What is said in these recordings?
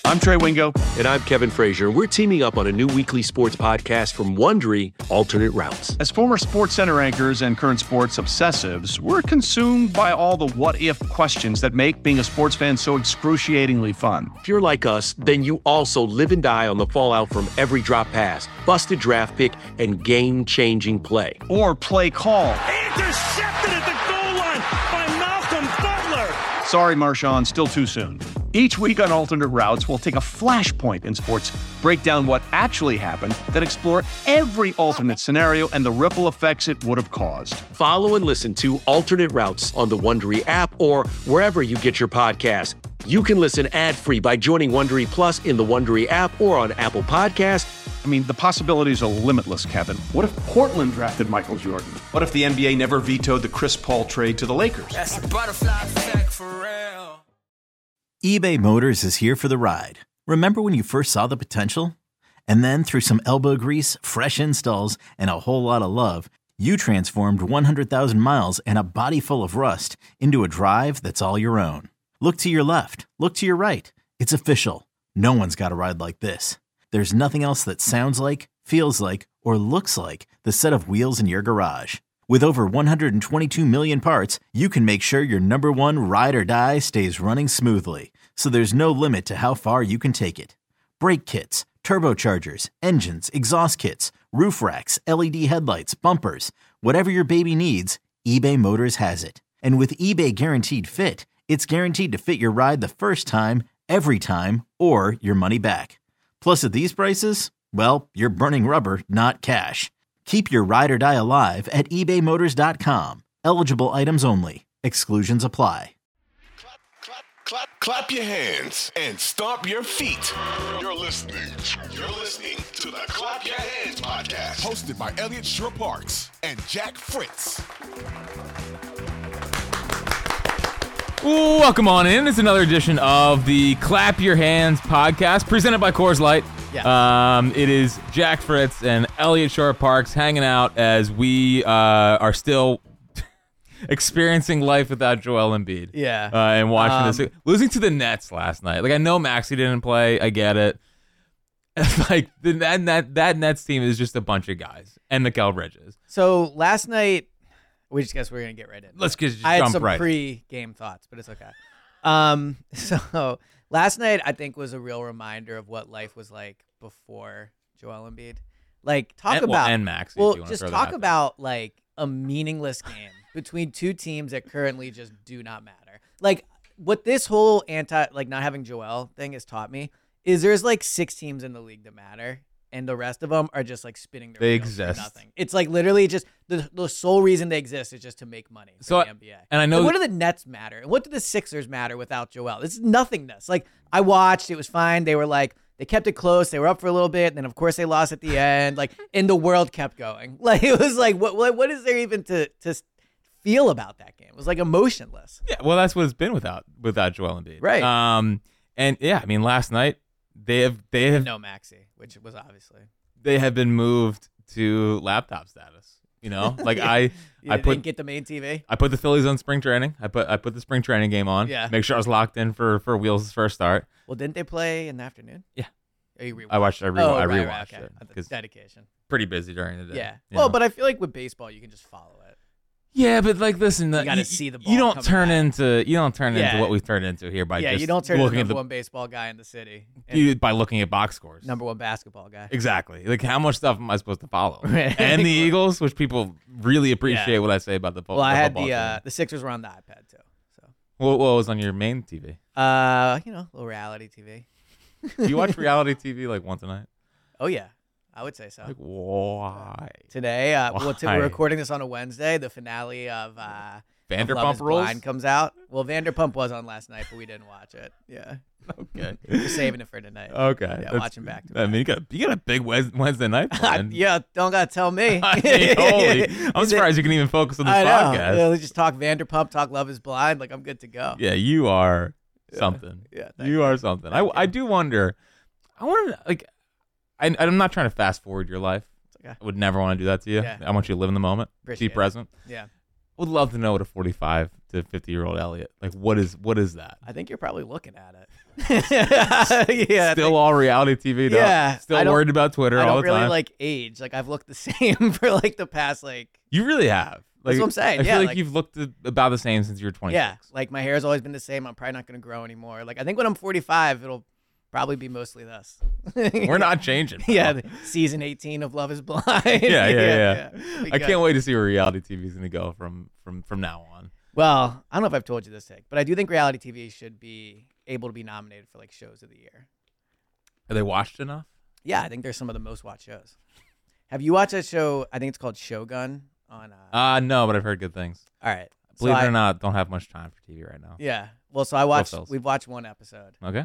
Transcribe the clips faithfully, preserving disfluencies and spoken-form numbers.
I'm Trey Wingo. And I'm Kevin Frazier. We're teaming up on a new weekly sports podcast from Wondery, Alternate Routes. As former Sports Center anchors and current sports obsessives, we're consumed by all the what-if questions that make being a sports fan so excruciatingly fun. If you're like us, then you also live and die on the fallout from every drop pass, busted draft pick, and game-changing play. Or play call. Intercepted at the goal line by Malcolm Butler. Sorry, Marshawn, still too soon. Each week on Alternate Routes, we'll take a flashpoint in sports, break down what actually happened, then explore every alternate scenario and the ripple effects it would have caused. Follow and listen to Alternate Routes on the Wondery app or wherever you get your podcasts. You can listen ad-free by joining Wondery Plus in the Wondery app or on Apple Podcasts. I mean, the possibilities are limitless, Kevin. What if Portland drafted Michael Jordan? What if the N B A never vetoed the Chris Paul trade to the Lakers? That's a butterfly effect for real. eBay Motors is here for the ride. Remember when you first saw the potential? And then through some elbow grease, fresh installs, and a whole lot of love, you transformed one hundred thousand miles and a body full of rust into a drive that's all your own. Look to your left. Look to your right. It's official. No one's got a ride like this. There's nothing else that sounds like, feels like, or looks like the set of wheels in your garage. With over one hundred twenty-two million parts, you can make sure your number one ride or die stays running smoothly. So there's no limit to how far you can take it. Brake kits, turbochargers, engines, exhaust kits, roof racks, L E D headlights, bumpers, whatever your baby needs, eBay Motors has it. And with eBay Guaranteed Fit, it's guaranteed to fit your ride the first time, every time, or your money back. Plus, at these prices, well, you're burning rubber, not cash. Keep your ride or die alive at ebay motors dot com. Eligible items only. Exclusions apply. Clap, clap, clap, clap your hands and stomp your feet. You're listening. You're listening to the Clap Your Hands podcast, hosted by Elliot Shore-Parks and Jack Fritz. Welcome on in. It's another edition of the Clap Your Hands podcast, presented by Coors Light. Yeah. Um, it is Jack Fritz and Elliot Shore-Parks hanging out as we uh, are still experiencing life without Joel Embiid. Yeah. Uh, and watching um, this. Losing to the Nets last night. Like, I know Maxey didn't play. I get it. Like, the, that, that, that Nets team is just a bunch of guys. And Mikal Bridges. So, last night... We just guess we're going to get right in. Let's just I had jump some right. pre-game thoughts, but it's okay. Um, so last night I think was a real reminder of what life was like before Joel Embiid. Like talk and, about well, and Maxey. Well, if you want just to talk about like a meaningless game between two teams that currently just do not matter. Like what this whole anti like not having Joel thing has taught me is there's like six teams in the league that matter. And the rest of them are just like spinning their they wheels exist. for nothing. It's like literally just the the sole reason they exist is just to make money for so the N B A. And I know like, what do the Nets matter? And what do the Sixers matter without Joel? This is nothingness. Like I watched, it was fine. They were like they kept it close. They were up for a little bit, and then of course they lost at the end. Like and the world kept going. Like it was like what what what is there even to to feel about that game? It was like emotionless. Yeah, well, that's what it's been without without Joel Embiid. Right. Um, and yeah, I mean, last night they have they have no Maxey, which was obviously. They have been moved to laptop status. You know, like yeah. I, you I put didn't get the main T V. I put the Phillies on spring training. I put I put the spring training game on. Yeah. Make sure I was locked in for for Wheels' first start. Well, didn't they play in the afternoon? Yeah. Oh, you rewatched? I watched. I, re- oh, I right, rewatched right, okay. it That's because dedication. Pretty busy during the day. Yeah. you Well, know? but I feel like with baseball, you can just follow it. Yeah, but like, listen, You uh, gotta you, see the ball You don't coming turn back. into you don't turn Yeah. into what we've turned into here by yeah, just you don't turn into looking the at number the one baseball guy in the city. and you, by looking at box scores. number one basketball guy. Exactly. Like, how much stuff am I supposed to follow? Right. And the Eagles, which people really appreciate Yeah. what I say about the, fo- Well, the I had football the team. uh, the Sixers were on the iPad too. So, What, what was on your main T V? uh, you know, little reality T V. Do you watch reality T V like once a night? Oh yeah, I would say so. Like, why? Today, uh, well, t- Why? we're recording this on a Wednesday. The finale of uh, of Love Vanderpump is Rules? Blind comes out. Well, Vanderpump was on last night, but we didn't watch it. Yeah, Okay. we're saving it for tonight. Okay. Yeah, That's- watching back to I back. mean, you got, you got a big Wed- Wednesday night plan. yeah, don't gotta tell me. I mean, holy. I'm Is it- surprised you can even focus on this I know. podcast. Yeah, let's just talk Vanderpump, talk Love is Blind. Like I'm good to go. Yeah, you are something. Yeah, thank you you. are something. I, Thank I you. do wonder. I want to like. I, I'm not trying to fast forward your life. It's okay. I would never want to do that to you. Yeah. I want you to live in the moment, Appreciate be it. present. Yeah. would love to know what a forty-five to fifty year old Elliot like. What is what is that? I think you're probably looking at it. yeah. Still all reality T V. Though. Yeah. Still worried about Twitter I all don't the really time. like age. Like I've looked the same for like the past like. You really have. Like, That's what I'm saying. I yeah, feel like, like you've looked about the same since you were twenty-six. Yeah, like my hair's always been the same. I'm probably not going to grow anymore. Like I think when I'm forty-five, it'll probably be mostly this. We're not changing. Pal. Yeah, the season eighteen of Love Is Blind. yeah, yeah, yeah. yeah. I can't wait to see where reality T V is going to go from from from now on. Well, I don't know if I've told you this, take, but I do think reality T V should be able to be nominated for like shows of the year. Are they watched enough? Yeah, I think they're some of the most watched shows. Have you watched that show? I think it's called Shogun on. Uh, uh no, but I've heard good things. All right. Believe so it I, or not, don't have much time for T V right now. Yeah. Well, so I watched. Phils. We've watched one episode. Okay.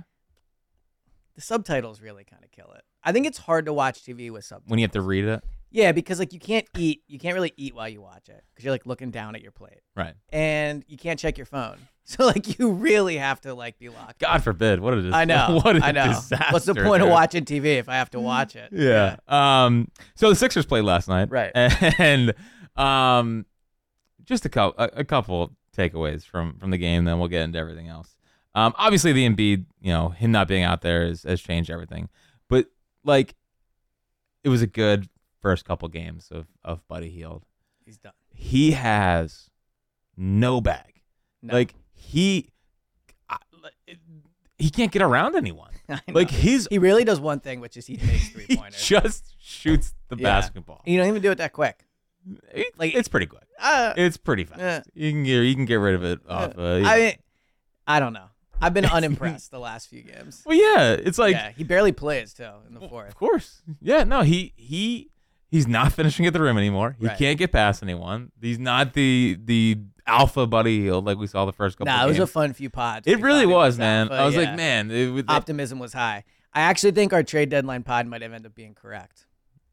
The subtitles really kind of kill it. I think it's hard to watch T V with subtitles. When you have to read it. Yeah, because like you can't eat. You can't really eat while you watch it because you're like looking down at your plate. Right. And you can't check your phone. So like you really have to like be locked. God forbid. What a dis- I know. What a I know. disaster. What's the point dude. of watching T V if I have to watch it? Yeah. Um. So the Sixers played last night. Right. And um, just a couple a, a couple takeaways from from the game. Then we'll get into everything else. Um. Obviously, the Embiid, you know, him not being out there has, has changed everything. But like, it was a good first couple games of of Buddy Hield. He's done. He has no bag. No. Like he, I- he can't get around anyone. I know. Like his, He really does one thing, which is he makes three he pointers. just shoots the Yeah. basketball. You don't even do it that quick. It- like- it's pretty quick. Uh, It's pretty fast. Yeah. You can get you can get rid of it off. Uh, you I know. mean, I don't know. I've been unimpressed the last few games. well, yeah, it's like yeah, he barely plays too in the fourth. of course, yeah. No, he he he's not finishing at the rim anymore. He Right. can't get past anyone. He's not the the alpha Buddy Hield like we saw the first couple. Nah, of it was games. a fun few pods. It We really thought he was, man. alpha, I was yeah. like, man, it, it, Optimism was high. I actually think our trade deadline pod might have ended up being correct.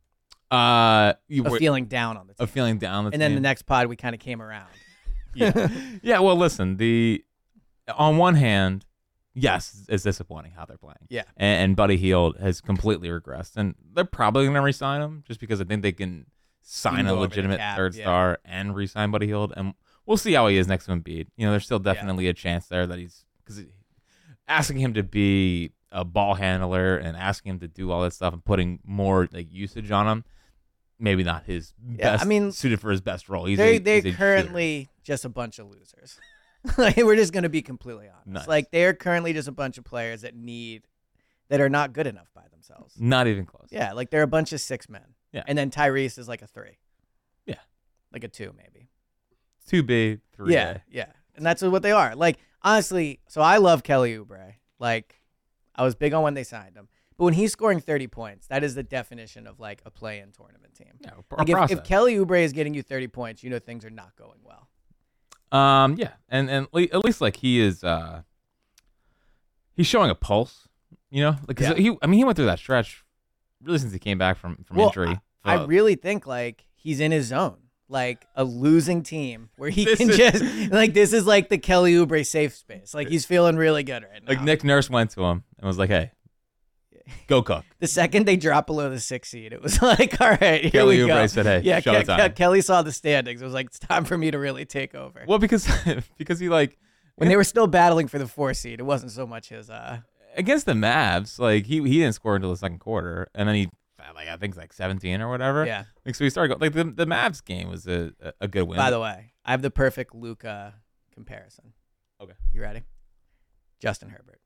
uh, you Of were feeling down on the team. of feeling down. The and then the team. next pod, we kind of came around. yeah, yeah. Well, listen, the on one hand, yes, it's disappointing how they're playing. Yeah. and, and Buddy Hield has completely regressed, and they're probably going to re-sign him just because I think they can sign can a go over the legitimate cap, third yeah. star and re-sign Buddy Hield, and we'll see how he is next to Embiid. You know, there's still definitely a chance there that he's because asking him to be a ball handler and asking him to do all that stuff and putting more like usage on him. Maybe not his Yeah, best I mean, suited for his best role. He's They a, they're he's a shooter. currently just a bunch of losers. Like we're just gonna be completely honest. Nice. Like they're currently just a bunch of players that need that are not good enough by themselves. Not even close. Yeah, like they're a bunch of six men. Yeah. And then Tyrese is like a three. Yeah. Like a two maybe. two B, three Yeah, A. yeah. And that's what they are. Like, honestly, so I love Kelly Oubre. Like, I was big on when they signed him. But when he's scoring thirty points, that is the definition of, like, a play-in tournament team. Yeah, a Like, if, process. if Kelly Oubre is getting you thirty points, you know things are not going well. Um, yeah, and and le- at least like he is, uh, he's showing a pulse. You know, like 'cause Yeah. he. I mean, he went through that stretch really since he came back from from Well, injury. I, I Uh, really think, like, he's in his zone. Like, a losing team where he This can is- just, like, this is, like, the Kelly Oubre safe space. Like, he's feeling really good right now. like Nick Nurse went to him and was like, "Hey, go cook." The second they dropped below the six seed, it was like, all right, here Kelly we go. Oubre said, "Hey, yeah, Ke- showtime." Ke- Kelly saw the standings. It was like, it's time for me to really take over. Well, because because he like When they were still battling for the four seed, it wasn't so much his. Uh, against the Mavs, like he he didn't score until the second quarter, and then he like I think it's like seventeen or whatever. Yeah. Like so he started going, like the the Mavs game was a a good win. by the way, I have the perfect Luka comparison. Okay. You ready? Justin Herbert.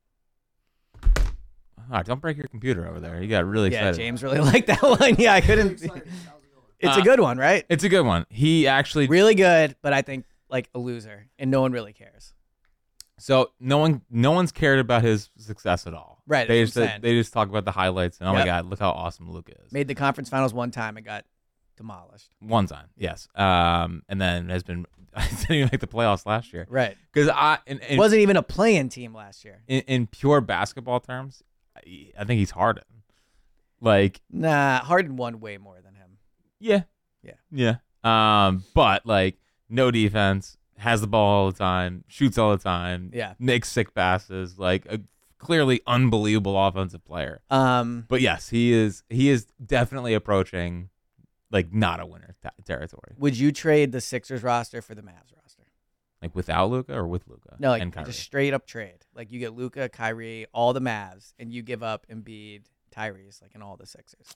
All right, don't break your computer over there. You got really Yeah, excited. James really liked that one. Yeah, I couldn't. It's a Uh, good one, right? It's a good one. He actually Really good, but I think like a loser, and no one really cares. so no one no one's cared about his success at all. Right, They that's just what I'm saying. they just talk about the highlights and oh my Yep. god, look how awesome Luka is. Made the conference finals one time and got demolished. One time, yes. Um, and then has been didn't even make the playoffs last year. Right. Because I in, in, Wasn't even a play-in team last year. in in pure basketball terms, I, I think he's Harden. Like Nah, Harden won way more than him. yeah, Yeah. yeah. Um, but like no defense, has the ball all the time, shoots all the time. Yeah. makes sick passes. Like a clearly unbelievable offensive player. Um, But yes, he is he is definitely approaching like not a winner t- territory. Would you trade the Sixers roster for the Mavs roster? Like without Luka or with Luka? No, like and Kyrie? just straight up trade. Like you get Luka, Kyrie, all the Mavs, and you give up Embiid, Tyrese, like in all the Sixers.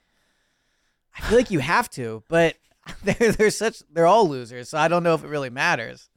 I feel like you have to, but they're they're such they're all losers, so I don't know if it really matters.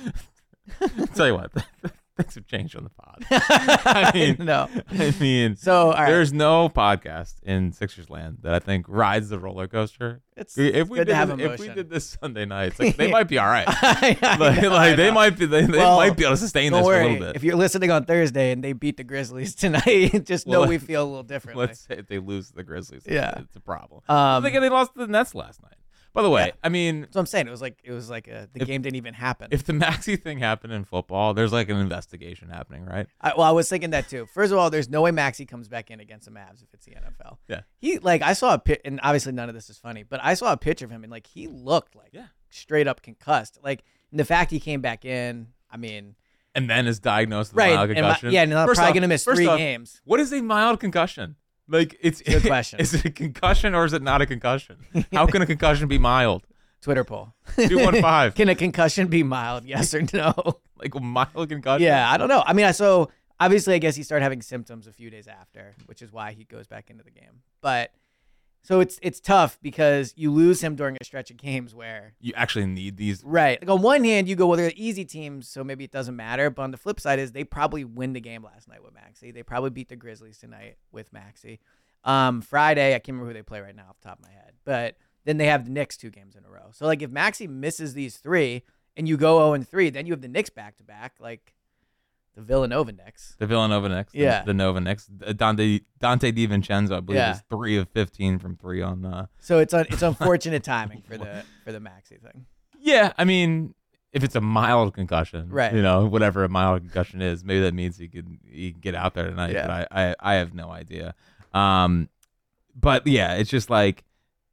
Tell you what, things have changed on the pod. I mean, no, I mean, so all right. there's no podcast in Sixers land that I think rides the roller coaster. It's, if it's we good did to have this, emotion. if we did this Sunday night, like, they might be all right. I, I like, know, like I they know. might be, they, they Well, might be able to sustain Don't this worry. for a little bit. If you're listening on Thursday and they beat the Grizzlies tonight, just know Well, we feel a little differently. Let's say if they lose to the Grizzlies, Yeah. it's a problem. Um, I think they lost to the Nets last night. By the way, Yeah. I mean, That's what I'm saying. It was like it was like a, the If- game didn't even happen. if the Maxey thing happened in football, there's like an investigation happening, right? I, well, I was thinking that too. First of all, there's no way Maxey comes back in against the Mavs if it's the N F L. Yeah. He like I saw a pit, and obviously none of this is funny, but I saw a picture of him and like he looked like Yeah. straight up concussed. Like and the fact he came back in, I mean, And then is diagnosed with right? a mild and my- concussion. yeah, and I'm First probably off- gonna miss first three off, games. What is a mild concussion? Like it's Good question. Is it a concussion or is it not a concussion? How can a concussion be mild? Twitter poll. two one five. Can a concussion be mild? Yes or no? Like a mild concussion? Yeah, I don't know. I mean, I so obviously, I guess he started having symptoms a few days after, which is why he goes back into the game. But so it's it's tough because you lose him during a stretch of games where, You actually need these. right? Like on one hand, you go, well, they're easy teams, so maybe it doesn't matter. But on the flip side, is they probably win the game last night with Maxey. They probably beat the Grizzlies tonight with Maxey. Um, Friday, I can't remember who they play right now off the top of my head, but then they have the Knicks two games in a row. So like if Maxey misses these three and you go oh and three, then you have the Knicks back to back, like the Villanova Knicks. The Villanova Knicks. the- Yeah. The, Nova Knicks. Uh, Dante Dante DiVincenzo, I believe, Yeah. is three of fifteen from three on. Uh, So it's un- it's unfortunate timing for the for the Maxey thing. yeah, I mean, if it's a mild concussion, Right. You know, whatever a mild concussion is, maybe that means he could he could get out there tonight. Yeah. But I, I I have no idea. Um, but yeah, it's just like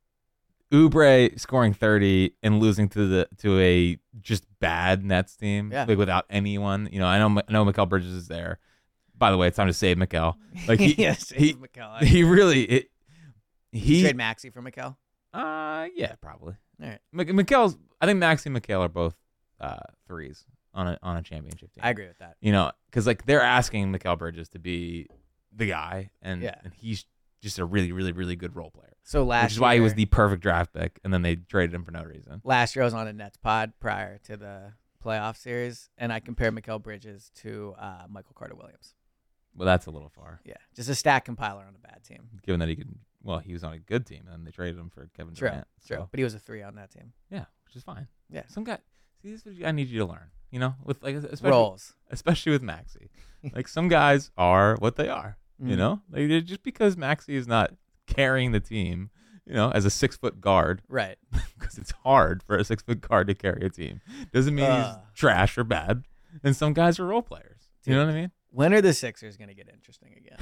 Oubre scoring thirty and losing to the to a just bad Nets team, Yeah. like without anyone. You know, I know I know Mikal Bridges is there. By the way, it's time to save Mikal. Like he yes, he, Mikal. he really it, he trade Maxey for Mikal. uh yeah probably. All right, Mik- Mikal's I think Maxey and Mikal are both uh threes on a on a championship team. I agree with that. You know, because like they're asking Mikal Bridges to be the guy, and Yeah. and he's just a really really really good role player. So last Which is why he year- was the perfect draft pick, and then they traded him for no reason. Last year I was on a Nets pod prior to the playoff series, and I compared Mikal Bridges to uh, Michael Carter Williams. Well, that's a little far, Yeah, just a stat compiler on a bad team. given that he could. Well, he was on a good team, and they traded him for Kevin True, Durant. true. So, But he was a three on that team. yeah, which is fine. Yeah, Some guy. See, this is what I need you to learn. You know, with like especially roles. especially with Maxey. Like some guys are what they are. You Mhm. know, like they're- just because Maxey is not carrying the team, you know, as a six foot guard, Right. because it's hard for a six foot guard to carry a team, doesn't mean Uh. he's trash or bad. And some guys are role players. You know what I mean? When are the Sixers gonna get interesting again?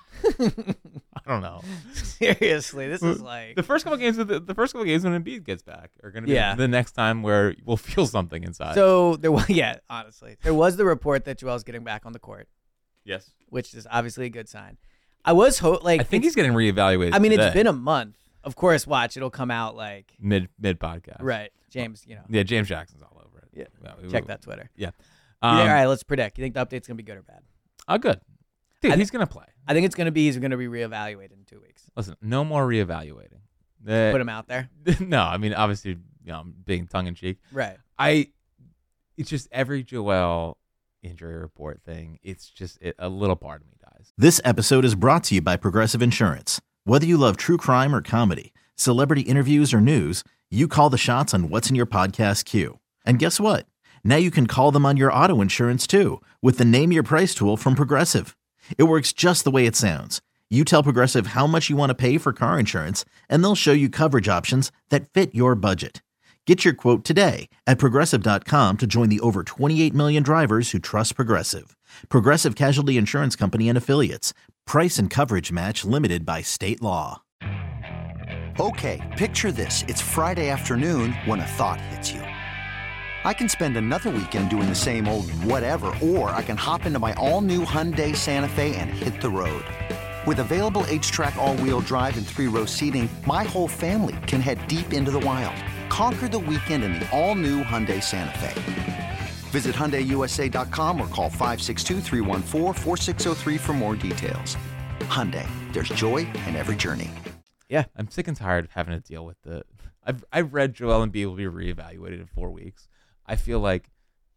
I don't know. Seriously, this is like The first couple games, with the, the first couple games when Embiid gets back, are going to be Yeah. the next time where we'll feel something inside. so there was yeah, honestly. There was the report that Joel's getting back on the court, yes, which is obviously a good sign. I was ho- like I think it's- he's getting reevaluated. I mean, today. it's been a month. Of course, watch, it'll come out like mid mid podcast, right. James, you know. Yeah, James Jackson's all over it. Yeah. Yeah, we- Check we- that Twitter. Yeah. You Um, think- all right, let's predict. You think the update's gonna be good or bad? Oh, good. Dude, I- he's going to play. I think it's gonna be he's gonna be reevaluated in two weeks. Listen, no more reevaluating. Uh, Put him out there. no, I mean, obviously, you know, I'm being tongue in cheek. Right. I, it's just every Joel injury report thing. It's just it, a little part of me dies. This episode is brought to you by Progressive Insurance. Whether you love true crime or comedy, celebrity interviews or news, you call the shots on what's in your podcast queue. And guess what? Now you can call them on your auto insurance too with the Name Your Price tool from Progressive. It works just the way it sounds. You tell Progressive how much you want to pay for car insurance, and they'll show you coverage options that fit your budget. Get your quote today at Progressive dot com to join the over twenty-eight million drivers who trust Progressive. Progressive Casualty Insurance Company and Affiliates. Price and coverage match limited by state law. Okay, picture this. It's Friday afternoon when a thought hits you. I can spend another weekend doing the same old whatever, or I can hop into my all-new Hyundai Santa Fe and hit the road. With available H-Track all-wheel drive and three-row seating, my whole family can head deep into the wild. Conquer the weekend in the all-new Hyundai Santa Fe. Visit Hyundai U S A dot com or call five six two, three one four, four six zero three for more details. Hyundai, there's joy in every journey. Yeah. I'm sick and tired of having to deal with the. I've I've read Joel Embiid will be reevaluated in four weeks. I feel like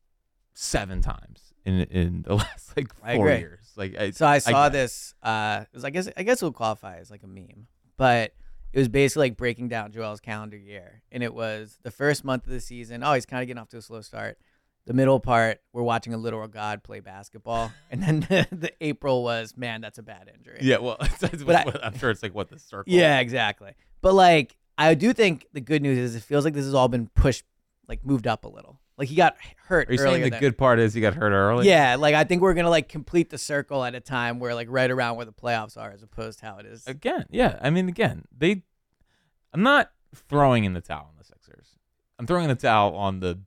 seven times in in the last like four years. Like I, so I saw I this. Uh, it was I guess I guess it would qualify as like a meme, but it was basically like breaking down Joel's calendar year, and it was the first month of the season. Oh, he's kind of getting off to a slow start. The middle part, we're watching a literal god play basketball, and then the, the April was, man, that's a bad injury. Yeah, well, it's, but I, I'm sure it's like what the circle. Yeah, exactly. But like, I do think the good news is it feels like this has all been pushed, like moved up a little. Like he got hurt. Are you earlier saying the than, good part is he got hurt early? Yeah, like I think we're gonna like complete the circle at a time where like right around where the playoffs are, as opposed to how it is again. Yeah, I mean, again, they. I'm not throwing in the towel on the Sixers. I'm throwing in the towel on the.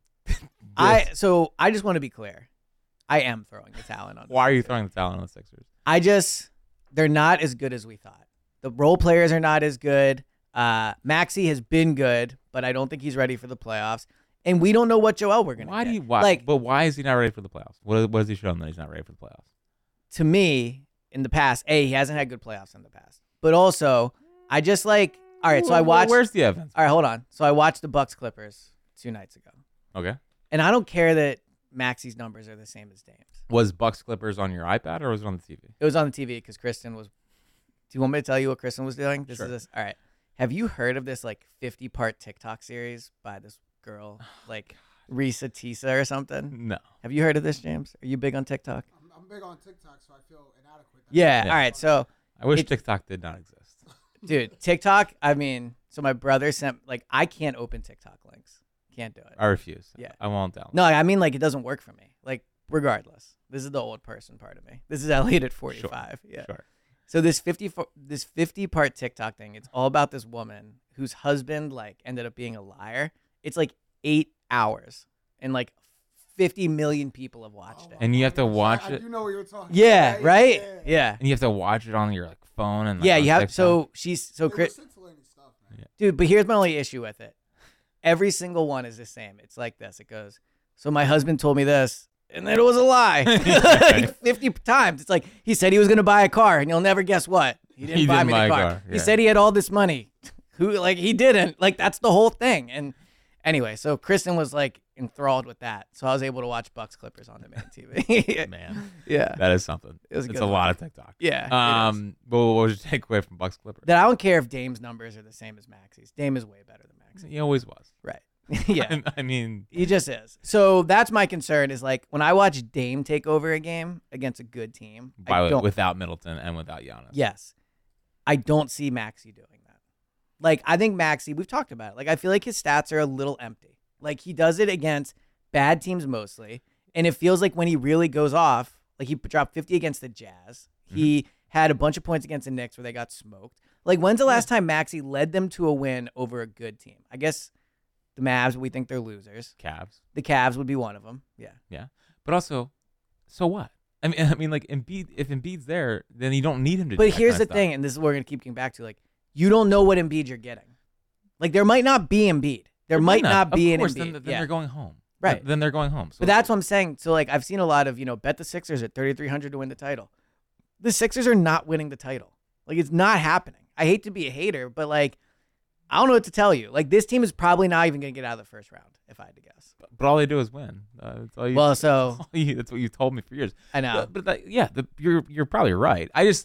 I so I just want to be clear. I am throwing the towel in on. Why are you throwing the towel on the Sixers? I just they're not as good as we thought. The role players are not as good. Uh, Maxey has been good, but I don't think he's ready for the playoffs. And we don't know what Joel we're gonna why get. do you why, like? But why is he not ready for the playoffs? What what has he shown that he's not ready for the playoffs? To me, in the past, a he hasn't had good playoffs in the past. But also, I just like all right. So I watched. Where's the evidence? All right, hold on. So I watched the Bucks Clippers two nights ago. Okay. And I don't care that Maxey's numbers are the same as Dame's. Was Bucks Clippers on your iPad or was it on the T V? It was on the T V because Kristen was. Do you want me to tell you what Kristen was doing? This Sure. is this. All right. Have you heard of this like fifty part TikTok series by this girl, like Risa Tisa or something? No. Have you heard of this, James? Are you big on TikTok? I'm, I'm big on TikTok, so I feel inadequate. Yeah. Yeah. All right. So I wish it- TikTok did not exist. dude, TikTok. I mean, so my brother sent like I can't open TikTok links. Can't do it. I refuse. Yeah. I won't download. No, I mean like it doesn't work for me. Like regardless, this is the old person part of me. This is Elliot at forty-five. Sure. Yeah. Sure. So this fifty fo- this fifty part TikTok thing, it's all about this woman whose husband like ended up being a liar. It's like eight hours and like fifty million people have watched it. And you have to watch I, it. I do know what you're talking Yeah, about. right? Yeah. Yeah. And you have to watch it on your like phone and like, Yeah, on you have TikTok. so she's so It Chris was scintillating stuff, man. Yeah. Dude, but here's my only issue with it. Every single one is the same. It's like this. It goes, so my husband told me this, and then it was a lie. Like fifty times. It's like, he said he was going to buy a car, and you'll never guess what. He didn't He buy didn't me buy the a car. car, He yeah. said he had all this money. Who, like, he didn't. Like, that's the whole thing. And anyway, so Kristen was, like, enthralled with that. So I was able to watch Bucks Clippers on demand T V. Man, Yeah. that is something. It was a it's good a one. lot of TikTok. Yeah. it is. Um, but what was your takeaway from Bucks Clippers? That I don't care if Dame's numbers are the same as Maxey's. Dame is way better than Maxey. He always was. Right. Yeah. I mean, He just is. So that's my concern is like when I watch Dame take over a game against a good team, I by, don't, without Middleton and without Giannis. yes, I don't see Maxey doing that. Like I think Maxey, we've talked about it. Like I feel like his stats are a little empty. Like he does it against bad teams mostly, and it feels like when he really goes off, like he dropped fifty against the Jazz. He had a bunch of points against the Knicks where they got smoked. Like when's the last time Maxey led them to a win over a good team? I guess the Mavs, we think they're losers. Cavs. The Cavs would be one of them. Yeah. Yeah. But also, so what? I mean, I mean, like Embiid. If Embiid's there, then you don't need him to. But do that here's kind the of stuff. thing, and this is what we're gonna keep getting back to. Like, you don't know what Embiid you're getting. Like, there might not be Embiid. There It might not, be Of course, an Embiid. then, then yeah. they're going home. Right. Then they're going home. So But that's what I'm saying. So, like, I've seen a lot of, you know, bet the Sixers at thirty-three hundred to win the title. The Sixers are not winning the title. Like, it's not happening. I hate to be a hater, but, like, I don't know what to tell you. Like, this team is probably not even going to get out of the first round, if I had to guess. But, but all they do is win. Uh, that's all you, Well, so- that's, all you, that's what you told me for years. I know. But, but that, yeah, the, you're you're probably right. I just,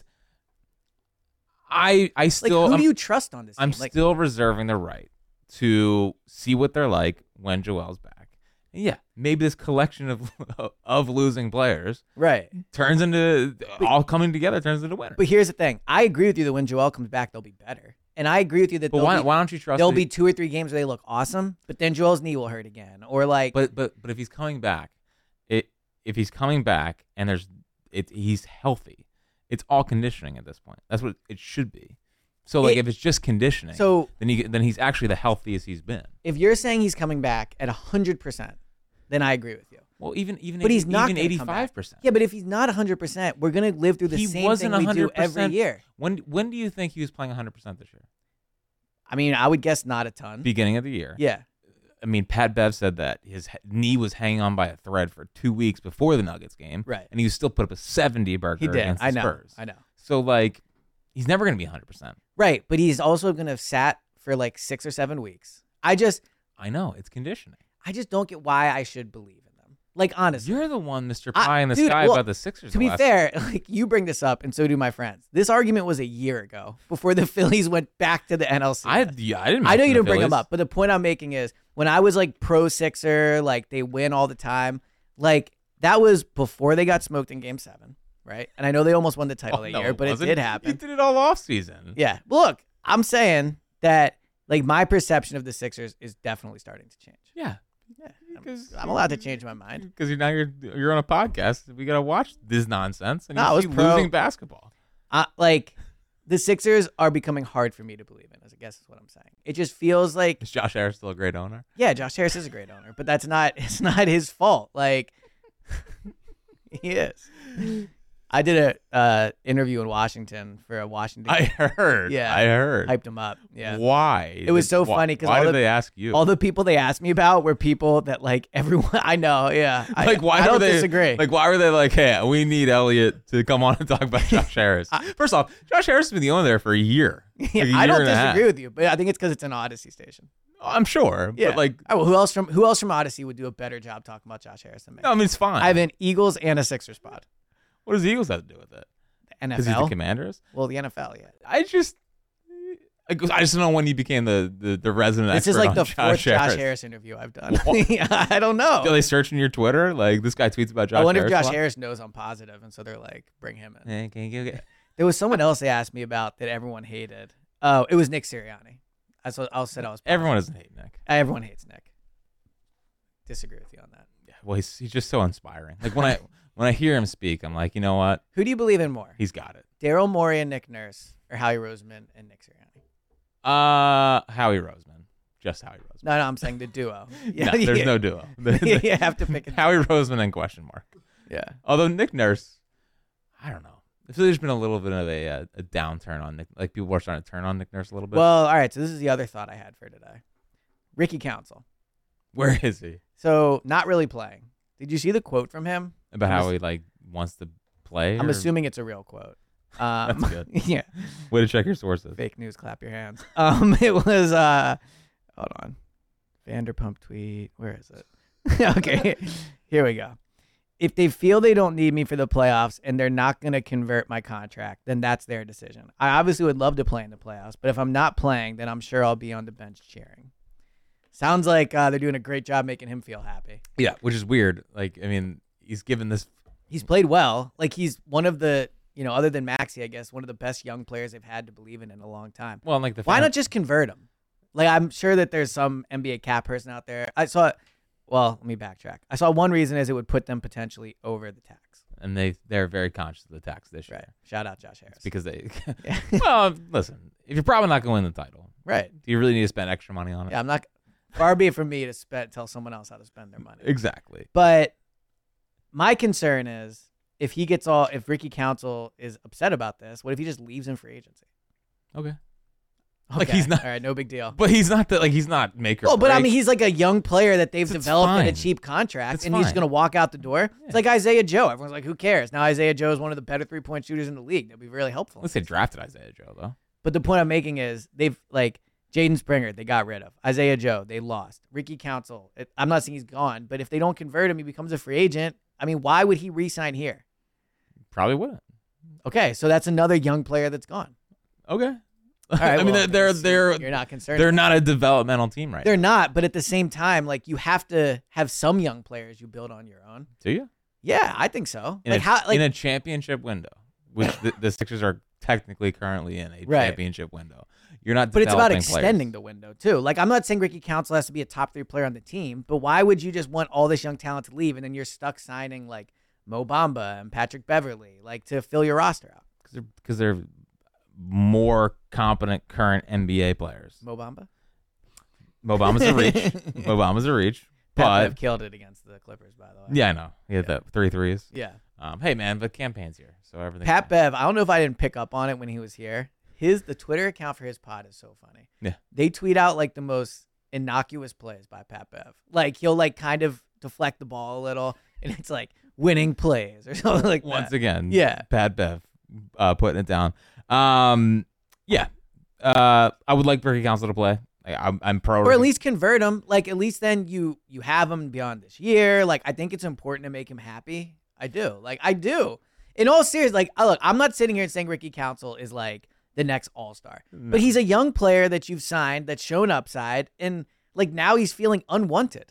I I Like, still, who I'm, do you trust on this team? I'm like, still reserving the right to see what they're like when Joel's back. And yeah, maybe this collection of of losing players right. turns into all coming together turns into winners. But here's the thing. I agree with you that when Joel comes back, they'll be better. And I agree with you that But they'll why be, why don't you trust? there'll the- be two or three games where they look awesome, but then Joel's knee will hurt again. Or like, But but but if he's coming back, it if he's coming back and there's it he's healthy, it's all conditioning at this point. That's what it should be. So like It- if it's just conditioning, So- then he then he's actually the healthiest he's been. if you're saying he's coming back at one hundred percent, then I agree with you. Well, even even But he's not even gonna come eighty-five back. percent. Yeah, but if he's not one hundred percent, we're gonna live through the He same wasn't thing we do one hundred percent every year. When when do you think he was playing one hundred percent this year? I mean, I would guess not a ton. Beginning of the year. Yeah. I mean, Pat Bev said that his he- knee was hanging on by a thread for two weeks before the Nuggets game. Right. And he still put up a seventy burger He did. against I the know. Spurs. I know. So, like, he's never going to be one hundred percent. Right, but he's also gonna have sat for like six or seven weeks. I just, I know. It's conditioning. I just don't get why I should believe in them. Like, honestly. You're the one, Mister I- Pie in the dude, sky well, about the Sixers. To the be last- fair, like you bring this up, and so do my friends. This argument was a year ago before the Phillies went back to the N L C. I, yeah, I didn't I know mention you the didn't bring them Phillies. up, but the point I'm making is when I was like pro Sixer, like they win all the time, like that was before they got smoked in Game Seven, right? And I know they almost won the title Oh, that no, year, but wasn't. it did happen. He did it all off season. Yeah, look, I'm saying that like my perception of the Sixers is definitely starting to change. Yeah. Yeah, Because I'm allowed to change my mind. Because you're now you're you're on a podcast. We gotta watch this nonsense, and No, I you was keep pro- losing basketball. Uh, like the Sixers are becoming hard for me to believe in. As I guess is what I'm saying. It just feels like Is Josh Harris still a great owner? yeah, Josh Harris is a great owner, but that's not it's not his fault. Like he is. I did a uh, interview in Washington for a Washington. I heard. Yeah, I heard. Hyped him up. Yeah. Why? It was so Why- funny because why all did the, they ask you? all the people they asked me about were people that like everyone I know. Yeah. I, like why I were don't they disagree. Like why were they like, hey, we need Elliot to come on and talk about Josh Harris? First off, Josh Harris has been the owner there for a year. Like a Yeah, year I don't and a half. disagree with you, but I think it's because it's an Odyssey station. I'm sure. Yeah. But like, All right, well, who else from who else from Odyssey would do a better job talking about Josh Harris than me? no, I mean it's fine. I have an Eagles and a Sixers pod. what does the Eagles have to do with it? The N F Because he's L. the Commanders. Well, the N F L, yeah. I just, I I just don't know when you became the the, the resident This expert is like on the Josh fourth Harris. Josh Harris interview I've done. What? I don't know. Are they searching your Twitter? Like this guy tweets about Josh I wonder Harris. if a Josh lot? Harris knows I'm positive, and so they're like, bring him in. Eh, can you get- There was someone else they asked me about that everyone hated. Oh, it was Nick Sirianni. That's what I said. I was. Positive. Everyone doesn't hate Nick. Everyone hates Nick. Disagree with you on that. Yeah, well, he's he's just so inspiring. Like when I when I hear him speak, I'm like, you know what? Who do you believe in more? He's got it. Daryl Morey and Nick Nurse, or Howie Roseman and Nick Sirianni? Uh, Howie Roseman, just Howie Roseman. No, no, I'm saying the duo. No, there's no duo. You have to pick a Howie Roseman and question mark. Yeah. Although Nick Nurse, I don't know. I feel there's been a little bit of a uh, a downturn on Nick. Like people are starting to turn on Nick Nurse a little bit. Well, all right. So this is the other thought I had for today. Ricky Council. Where is he? So not really playing. Did you see the quote from him? About I'm how ass- he like wants to play. I'm or- assuming it's a real quote. Um, That's good. Yeah. Way to check your sources. Fake news. Clap your hands. Um, it was. Uh, hold on. Vanderpump tweet. Where is it? Okay. Here we go. If they feel they don't need me for the playoffs and they're not going to convert my contract, then that's their decision. I obviously would love to play in the playoffs, but if I'm not playing, then I'm sure I'll be on the bench cheering. Sounds like uh, they're doing a great job making him feel happy. Yeah, which is weird. Like, I mean, he's given this. He's played well. Like, he's one of the, you know, other than Maxey, I guess, one of the best young players they've had to believe in in a long time. Well, like the Why fan- not just convert him? Like, I'm sure that there's some N B A cap person out there. I saw, well, let me backtrack. I saw one reason is it would put them potentially over the tax. And they they're very conscious of the tax this year. Right. Shout out Josh Harris. It's because they. Yeah. Well, listen. If you're probably not going to win the title, Right. do you really need to spend extra money on it? Yeah, I'm not. Far be it from me to spend, tell someone else how to spend their money. Exactly. But my concern is if he gets all, if Ricky Council is upset about this, what if he just leaves in free agency? Okay. Okay. Like he's not. All right, no big deal. But he's not that. Like he's not make or Oh, but I break. mean, he's like a young player that they've That's developed in fine. a cheap contract, That's and he's fine. going to walk out the door. It's like Isaiah Joe. Everyone's like, who cares? Now Isaiah Joe is one of the better three-point shooters in the league. That'd be really helpful. At least they drafted Isaiah Joe though. But the point I'm making is they've, like, Jaden Springer, they got rid of. Isaiah Joe, they lost. Ricky Council, it, I'm not saying he's gone, but if they don't convert him, he becomes a free agent. I mean, why would he re-sign here? Probably wouldn't. Okay, so that's another young player that's gone. Okay. All right, I mean, well, they're they're you're not concerned. They're about not a developmental team right They're not, but at the same time, like, you have to have some young players you build on your own. now. Do you? Yeah, I think so. In like a, how like in a championship window, which the, the Sixers are technically currently in a Right. championship window. You're not. But it's about developing players. extending the window too. Like, I'm not saying Ricky Council has to be a top three player on the team, but why would you just want all this young talent to leave and then you're stuck signing like Mo Bamba and Patrick Beverly, like, to fill your roster out? Because they're, 'cause they're more competent current N B A players. Mo Bamba? Mo Bamba's a reach. Mo Bamba's a reach. but Pat Bev killed it against the Clippers, by the way. yeah, I know. He had Yeah. the three threes. Yeah. Um, hey man, but campaign's here, so everything. Pat Bev, I don't know if I didn't pick up on it when he was here. His the Twitter account for his pod is so funny. Yeah. They tweet out like the most innocuous plays by Pat Bev. Like he'll like kind of deflect the ball a little, and it's like winning plays or something like that. Once again, Yeah. Pat Bev uh, putting it down. Um, yeah, uh, I would like Ricky Council to play. Like, I'm, I'm pro. Or at least convert him. Like at least then you you have him beyond this year. Like I think it's important to make him happy. I do. Like I do. In all seriousness, like I look, I'm not sitting here and saying Ricky Council is like the next all-star. No. But he's a young player that you've signed that's shown upside, and like now he's feeling unwanted.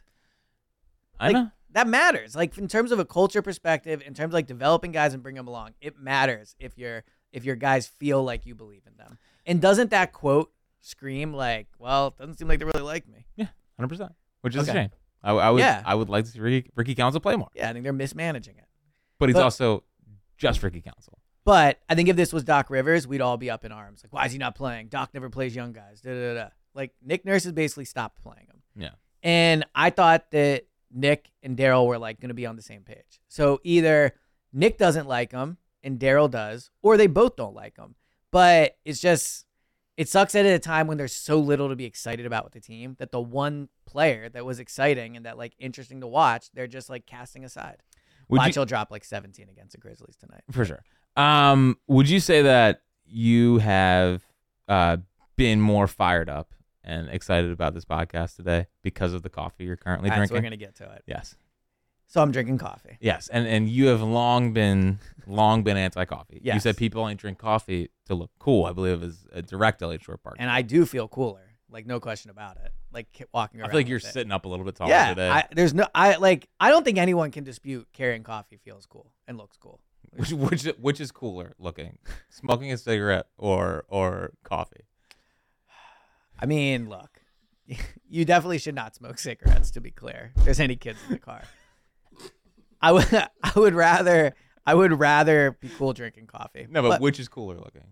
I like, know. That matters. Like in terms of a culture perspective, in terms of like developing guys and bringing them along, it matters if you're if your guys feel like you believe in them. And doesn't that quote scream like, well, it doesn't seem like they really like me. Yeah, one hundred percent. Which is Okay. a shame. I, I would Yeah. I would like to see Ricky, Ricky Council play more. Yeah, I think they're mismanaging it. But he's But- also just Ricky Council. But I think if this was Doc Rivers, we'd all be up in arms. Like, why is he not playing? Doc never plays young guys. Da, da, da, da. Like, Nick Nurse has basically stopped playing him. Yeah. And I thought that Nick and Daryl were, like, going to be on the same page. So either Nick doesn't like him and Daryl does, or they both don't like him. But it's just, it sucks at a time when there's so little to be excited about with the team that the one player that was exciting and that, like, interesting to watch, they're just, like, casting aside. Would Watch you- he'll drop, like, seventeen against the Grizzlies tonight. For sure. Um, would you say that you have uh, been more fired up and excited about this podcast today because of the coffee you're currently All right, so drinking? we're going to get to it. Yes. So I'm drinking coffee. Yes, and and you have long been long been anti-coffee. You Yes. said people only drink coffee to look cool. I believe is a direct Elliot Short Park. And I do feel cooler, like no question about it. Like ki- walking I around. feel like you're with it. sitting up a little bit taller Yeah, today. I, there's no. I like. I don't think anyone can dispute carrying coffee feels cool and looks cool. which which which is cooler looking, smoking a cigarette or or coffee? I mean, look, you definitely should not smoke cigarettes. To be clear, if there's any kids in the car. I would. I would rather. I would rather be cool drinking coffee. No, but, which is cooler looking?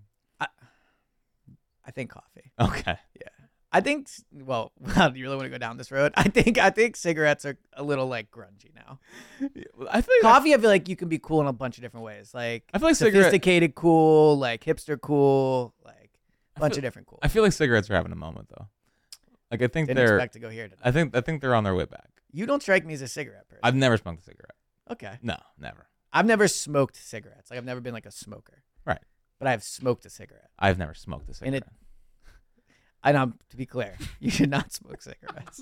I think coffee. Okay. Yeah. I think. Well, wow, do you really want to go down this road? I think. I think cigarettes are a little like grungy now. I feel like Coffee, I feel like you can be cool in a bunch of different ways. Like I feel like cigarette- sophisticated cool, like hipster cool, like a bunch feel- of different cool. I feel like cigarettes are having a moment though. Like I think Didn't they're. expect to go here today. I think I think they're on their way back. You don't strike me as a cigarette person. I've never smoked a cigarette. Okay. No, never. I've never smoked cigarettes. Like I've never been like a smoker. Right. But I've smoked a cigarette. I've never smoked a And cigarette. it and um to be clear, you should not smoke cigarettes.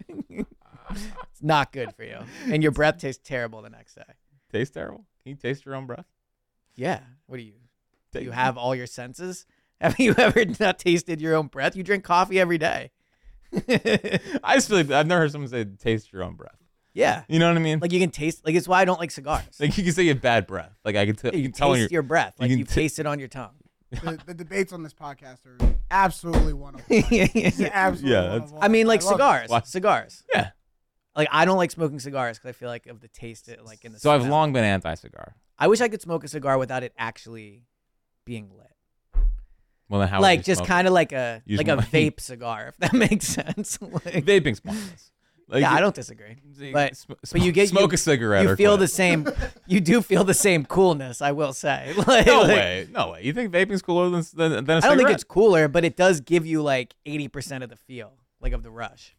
It's not good for you. And your breath tastes terrible the next day. Tastes terrible. Can you taste your own breath? Yeah. What do you do you Take- have all your senses? Have you ever not tasted your own breath? You drink coffee every day. I just feel like I've never heard someone say taste your own breath. Yeah. You know what I mean? Like you can taste, like it's why I don't like cigars. Like you can say you have bad breath. Like I can, t- you you can can tell when taste you're- your breath, you like can you t- taste it on your tongue. The, the debates on this podcast are absolutely one of them. It's absolutely Yeah, one that's- of I mean, like love it. cigars, Why? cigars. Yeah. Like I don't like smoking cigars because I feel like of the taste, it, like in the. So I've smell. long been anti-cigar. I wish I could smoke a cigar without it actually being lit. Well, then how would like you just smoke kind of like a You like just a want- vape cigar, if that makes sense. it? Like, Vaping's pointless. Like, yeah, you- I don't disagree. you But sm- but you get smoke you, a cigarette. You or feel quit. the same. You do feel the same coolness. I will say. Like, No like, way. No way. You think vaping's cooler than than, than a I cigarette? don't think it's cooler, but it does give you like eighty percent of the feel, like of the rush.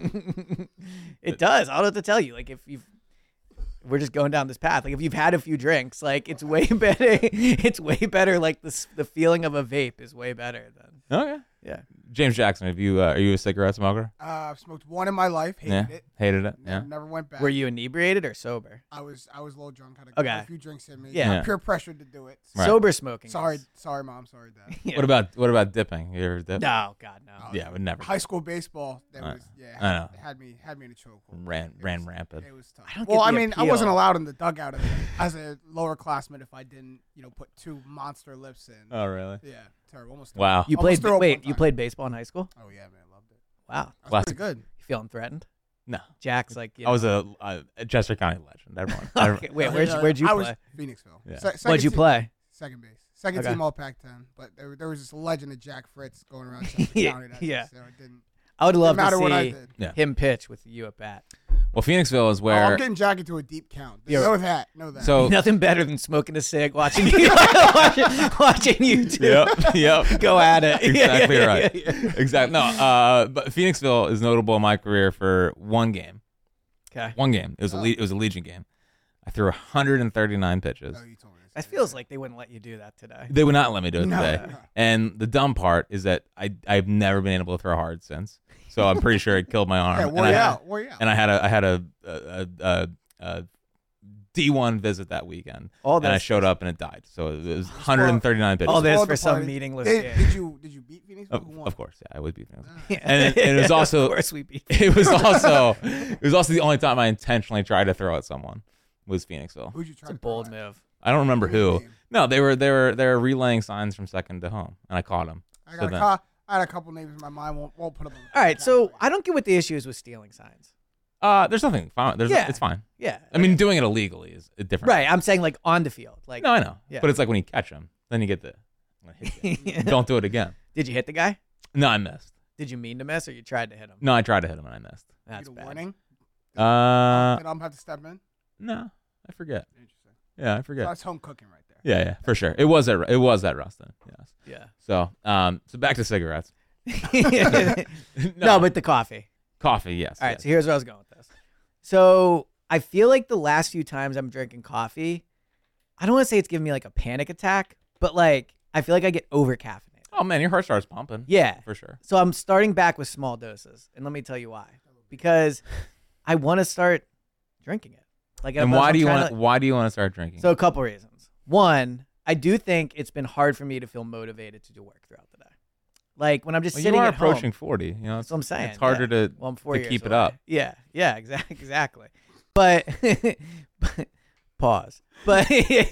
It does. I don't know what to tell you. Like if you've, we're just going down this path. Like if you've had a few drinks, like it's way better. It's way better. Like the s- the feeling of a vape is way better than. Okay. Yeah. James Jackson, have you uh, are you a cigarette smoker? Uh, I've smoked one in my life, hated yeah. it. Hated it. Never, Yeah. never went back. Were you inebriated or sober? I was I was a little drunk. Had a, Okay. a few drinks in me. Yeah. Yeah. Pure pressure to do it. Right. Sober smoking. Sorry, is- sorry, mom. Sorry, dad. Yeah. What about what about dipping? You ever dip? No, God, no. Oh, Yeah, I would never. High school baseball. That I- was yeah. I know. Had me had me in a chokehold. Ran It ran was- rampant. It was tough. I don't well, get I the mean, I wasn't appeal. allowed in the dugout as a, as a lower classman if I didn't, you know, put two monster lips in. Oh really? Yeah, terrible. Almost. Wow. You Almost played. threw up Wait, one you time. played baseball in high school? Oh yeah, man, loved it. Wow. That's Classic. pretty good. You feeling threatened? No. Jack's like. You I was know. a, a Chester County legend. Everyone. everyone- Okay, wait, where'd you, Uh, where'd you I play? was Phoenixville. Yeah. Se- second What'd you team- play? Second base. Second Okay. team All Pac ten. But there, there was this legend of Jack Fritz going around Chester Yeah, County. That yeah. So it didn't, I would love didn't matter to what I see did. Yeah. him pitch with you at bat. Well, Phoenixville is Oh, where. I'm getting Jack into a deep count. Yeah. Know that. Know that. So Nothing better than smoking a cig, watching watching, watching YouTube. Yep, yep. Go at it. Exactly Yeah, yeah, right. yeah, yeah. Exactly. No, uh, but Phoenixville is notable in my career for one game. Okay. One game. It was a Oh. le- it was a Legion game. I threw one hundred thirty-nine pitches. Oh, you told me this. That feels like they wouldn't let you do that today. They would not let me do it No. today. And the dumb part is that I I've never been able to throw hard since. So I'm pretty sure it killed my arm. Yeah, and wore I you had, out. Wore you out. And I had a I had a a, a, a D one visit that weekend. All and I this- showed up and it died. So it was one hundred thirty-nine pitches. All this Spoiled for the some party. meaningless Did, game. did you did you beat Phoenix? Of, Who won? of course, yeah, I would beat Phoenix. Yeah. And it, it was also Of course we beat. it was also it was also the only time I intentionally tried to throw at someone was Phoenixville. Who'd you try It's a to throw bold at? move. I don't remember Who was who. the game? No, they were they were they were relaying signs from second to home, and I caught them. I So got a then- co- I had a couple names in my mind. Won't, won't put them. All right, so I don't get what the issue is with stealing signs. Uh, there's nothing fine. There's Yeah. it's fine. Yeah. I mean, doing it illegally is a different. Right. I'm saying like on the field. Like No, I know. Yeah. But it's like when you catch them, then you get the. I'm gonna hit you. Don't do it again. Did you hit the guy? No, I missed. Did you mean to miss or you tried to hit him? No, I tried to hit him and I missed. That's Need a bad. warning. Uh, Did I'm have to step in? no, I forget. Interesting. Yeah, I So forget. that's home cooking right there. Yeah, yeah, for sure. It was at it was at Rustin. Yes. Yeah. So, um, so back to cigarettes. no. but the coffee. Coffee. Yes. All right, yes. so here's where I was going with this. So I feel like the last few times I'm drinking coffee, I don't want to say it's giving me like a panic attack, but like I feel like I get over caffeinated. Oh man, your heart starts pumping. Yeah. for sure. So I'm starting back with small doses, and let me tell you why. Because I want to start drinking it. Like, And I'm- why I'm do you trying want? to- Why do you want to start drinking? So a couple reasons. One, I do think it's been hard for me to feel motivated to do work throughout the day. Like when I'm just well, sitting you are at home. approaching forty. You know, That's what I'm saying. It's harder yeah. to well, I'm four to years keep it away. up. Yeah, yeah, exactly, exactly. But, but pause. But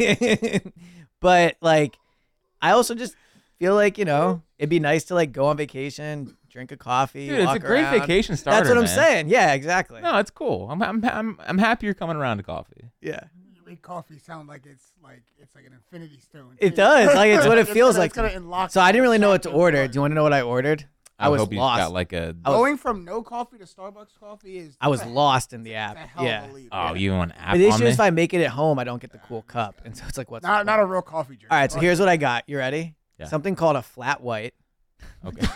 but like, I also just feel like you know it'd be nice to like go on vacation, drink a coffee. Dude, it's walk a great around. vacation starter. That's what I'm man. saying. Yeah, exactly. No, it's cool. I'm I'm I'm I'm happy you're coming around to coffee. Yeah. You make coffee sound like it's like it's like an infinity stone. It does. Like it's what it It's feels gonna- like. it's gonna to me. unlock So I didn't really know what to chapter order. one. Do you want to know what I ordered? I, I, was hope you lost. got like a. I was- Going from no coffee to Starbucks coffee is. I was that's a- lost in the app. that's a hell of Yeah. a leap. Oh, Yeah. you want an app But the on issue me? is if I make it at home, I don't get the cool cup, and so it's like what's the Not not point? a real coffee drink. All right, so here's what I got. You ready? Yeah. Something called a flat white. Okay.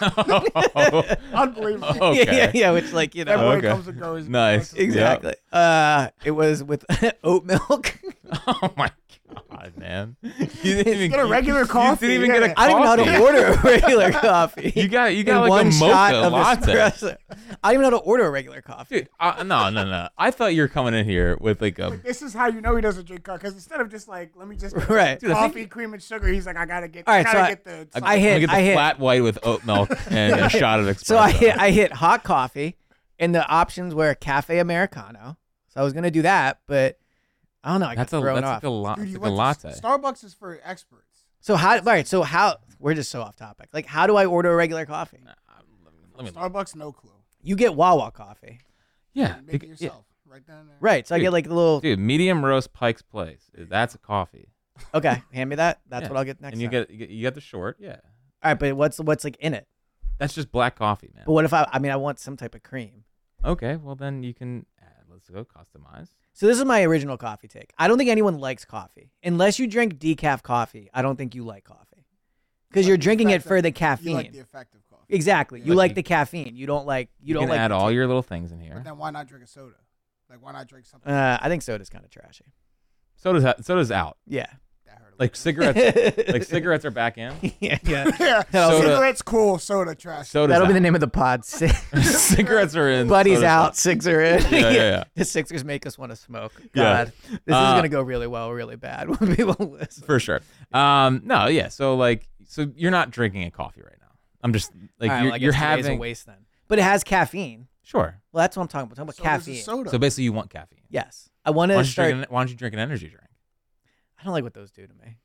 Unbelievable. Okay. Yeah, yeah, yeah, which like you know. February Okay. comes and goes. Nice. Exactly. Uh, it was with oat milk. Oh my god, man! You didn't even Get a regular you coffee, didn't even yeah. get a I don't even know how coffee. to order a regular coffee. You got you got in like one a shot mocha of latte. espresso. I don't even know how to order a regular coffee. Dude, uh, no, no, no. I thought you were coming in here with like a. This is how you know he doesn't drink coffee because instead of just like let me just get Right. Dude, I coffee, think- cream, and sugar, he's like I gotta get. All right, I gotta so I- get the. I I'm gonna hit- get the I hit- flat white with oat milk and a shot of espresso. So I hit I hit hot coffee, and the options were cafe americano. So I was gonna do that, but I don't know. I That's got a thrown that's off. like a, lo- Dude, it's you like a went to- latte. Starbucks is for experts. So how? All right. So how? We're just so off topic. Like, how do I order a regular coffee? Let me- Starbucks, no clue. You get Wawa coffee, yeah, Make it yeah. yourself. Right down there. right? So I Dude, get like a little. Dude, medium roast Pike's Place. That's a coffee. Okay, hand me that. That's Yeah. what I'll get next And you time. get, you get you get the short. Yeah, All right, but what's what's like in it? that's just black coffee, man. But what if I? I mean, I want some type of cream. Okay, well then you can. Uh, let's go customize. So this is my original coffee take. I don't think anyone likes coffee unless you drink decaf coffee. I don't think you like coffee because you're Like the drinking it effect for of- the caffeine. You like the effect of coffee. Exactly. You Like like you- the caffeine. You don't like. You, You, don't can like add the all tea. your little things in here. But then why not drink a soda? Like why not drink something? Uh, I think soda's kind of trashy. Soda's ha- soda's out. Yeah. that hurt a Like cigarettes, like cigarettes are back in. yeah. Yeah. yeah, Soda- cigarettes cool, soda trash. Soda's That'll out. be the name of the pod. Si- Cigarettes are in. Buddy's soda's out. Six are in. Yeah, yeah, yeah. The Sixers make us want to smoke. Yeah. God, this is Uh, gonna go really well, really bad when people listen. For sure. Um, no, yeah. So like, so you're not drinking a coffee right now. I'm just like All right, you're, well, I you're guess today's having. a waste then. But it has caffeine. Sure. Well, that's what I'm talking about. I'm talking about So there's a caffeine. soda. So basically, you want caffeine. Yes, I want Why to don't, you start. drink an, why don't you drink an energy drink? I don't like what those do to me.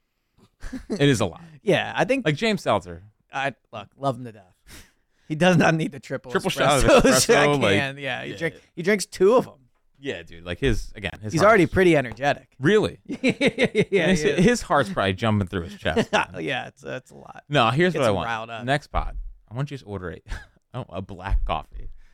It is a lot. Yeah, I think. Like James Seltzer. I look, love him to death. He does not need the triple Triple shot of espressos. I espresso, like- can. yeah, he Yeah, drink. yeah. He drinks two of them. Yeah, dude. Like his again. His He's heart's- already pretty energetic. really. yeah, his, yeah. his heart's probably jumping through his chest. man. yeah, it's it's a lot. No, here's Gets what I him want. riled up. Next pod, I want you to order a, oh, a black coffee.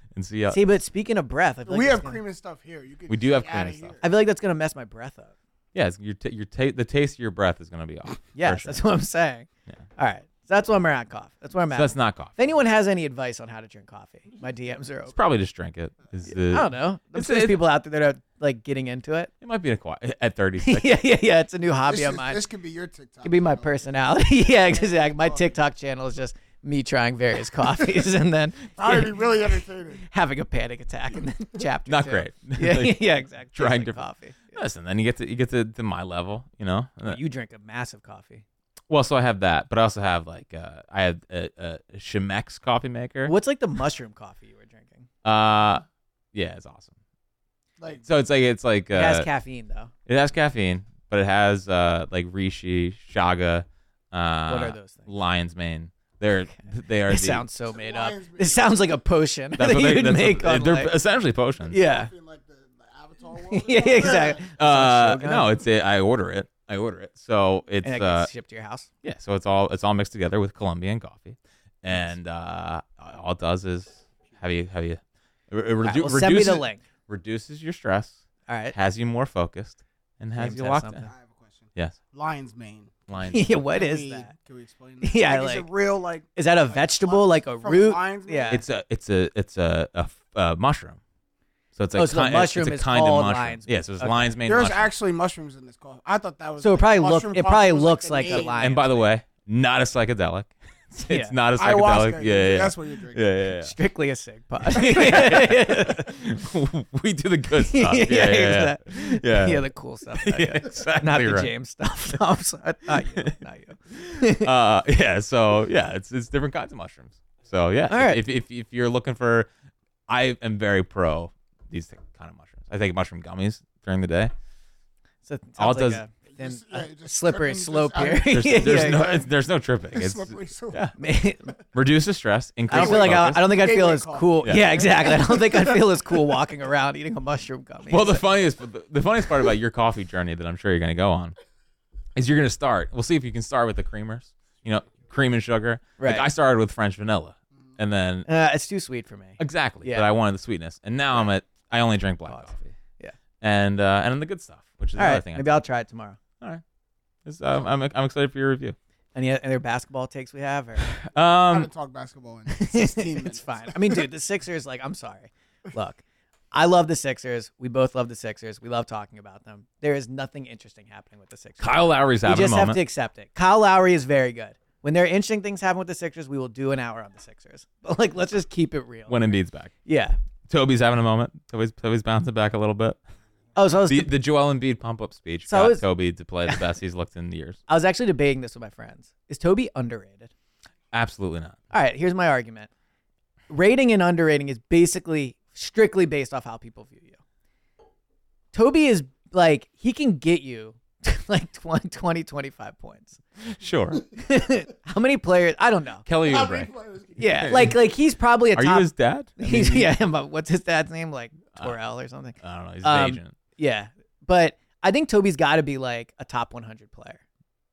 and see how. See, but speaking of breath, I feel we like have gonna, cream and stuff here. You could We do just have get cream outta and stuff. here. I feel like that's gonna mess my breath up. Yeah, it's, your ta- your ta- the taste of your breath is gonna be off. Yes, for sure. that's what I'm saying. Yeah. All right, so that's why I'm at coffee. That's where I'm So at. that's not coffee. If anyone has any advice on how to drink coffee, my D Ms are It's open. probably just drink it. Is the, I don't know. It's- There's it- people out there that are like getting into it. It might be a quiet at thirty-six. yeah, yeah, yeah. It's a new hobby This, of is, mine. this could be your TikTok. It could be my channel. personality. yeah, exactly. My TikTok channel is just me trying various coffees and then That would be really entertaining. having a panic attack in the chapter. Not two. great. Yeah, Like, yeah, exactly. trying Tastes like different- coffee. Listen, then you get to you get to, to my level, you know. You drink a massive coffee. Well, so I have that, but I also have like uh, I have a, a Chemex coffee maker. What's like the mushroom coffee you were drinking? Uh, yeah, it's awesome. Like So it's like it's like uh, It has caffeine though. it has caffeine, but it has uh like Rishi, Shaga, uh, What are those things? Lion's Mane. They're they are It the, sounds so made up. Lion's Mane. It sounds like a potion that's that what they, you'd that's make what, on they're like, essentially potions. yeah. in like the, the Avatar world. yeah, exactly. Uh, Shogun. no, it's a, I order it. I order it. So it's And it uh, gets shipped to your house. yeah. So it's all it's all mixed together with Colombian coffee, and uh, all it does is have you have you it, it All right, redu- well, send me reduces, the link. reduces your stress, All right. has you more focused, and has James you has locked something. in. I have a question. Yes, Lion's mane. lion's. yeah, what Can is we, that? Can we explain that? Yeah, like, like- is it real like Is that a like vegetable, like a from root? lion's mane? Yeah. It's a it's a it's a, a, f- uh mushroom. So it's like Oh, so the kind, mushroom it's a is kind called of mushroom. lion's Yeah, mane. so it's Okay. lion's mane There's mushroom. actually mushrooms in this coffee. I thought that was. So it like, probably look mushroom it coffee probably was, looks like, like, the a name. lion. and by the way, not a psychedelic. It's, Yeah. it's not a Ayahuasca. psychedelic. Yeah, yeah, yeah. That's what you're drinking. Yeah, yeah, yeah. strictly a sig pod. We do the good stuff. Yeah, yeah, yeah. exactly. Yeah. yeah, the cool stuff. not Yeah, you. exactly Not the right. James stuff. No, I'm sorry. Not you. Not you. uh, yeah, so yeah, it's it's different kinds of mushrooms. So yeah, All right. if, if if you're looking for, I am very pro these kind of mushrooms. I take mushroom gummies during the day. So it All sounds it like does- a, thin, Just- yeah, a just slippery tripping, slope just- here. There's, Yeah, there's yeah, no yeah. it's, there's no tripping. It's Slippery slope. yeah. Man, reduces stress, I increases don't feel like I, focus. I don't think I'd feel Gateway as coffee. cool. Yeah. Yeah. exactly. I don't think I'd feel as cool walking around eating a mushroom gummy. Well, the funniest the, the funniest part about your coffee journey that I'm sure you're going to go on is you're going to start. We'll see if you can start with the creamers. You know, cream and sugar. Right. Like I started with French vanilla, and then uh, it's too sweet for me. exactly. Yeah. But I wanted the sweetness, and now I'm at I only drink black Pause. coffee. Yeah. And uh, and the good stuff, which is All another right, thing. maybe I I'll try it tomorrow. All right. It's, um, I'm I'm excited for your review. Any other basketball takes we have? Or? I Um, haven't talked basketball in sixteen minutes. It's fine. I mean, dude, the Sixers, like, I'm sorry. Look, I love the Sixers. We both love the Sixers. We love talking about them. There is nothing interesting happening with the Sixers. Kyle Lowry's we having just a have moment. to accept it. Kyle Lowry is very good. When there are interesting things happen with the Sixers, we will do an hour on the Sixers. But, like, let's just keep it real. when Embiid's back. yeah. Toby's having a moment. Toby's Toby's bouncing back a little bit. Oh, so I was, The the Joel Embiid pump up speech So I got was- Toby to play the best he's looked in years. I was actually debating this with my friends. Is Toby underrated? Absolutely not. All right, here's my argument. Rating and underrating is basically strictly based off how people view you. Toby is like, he can get you like twenty, twenty, twenty-five points. Sure. How many players? I don't know. Kelly How Oubre. many players can- Yeah, like like he's probably a Are top. you his dad? I he's, mean, yeah, but what's his dad's name? Like Torrell or something. I don't know. He's Um, an agent. Yeah, but I think Toby's got to be like a top one hundred player.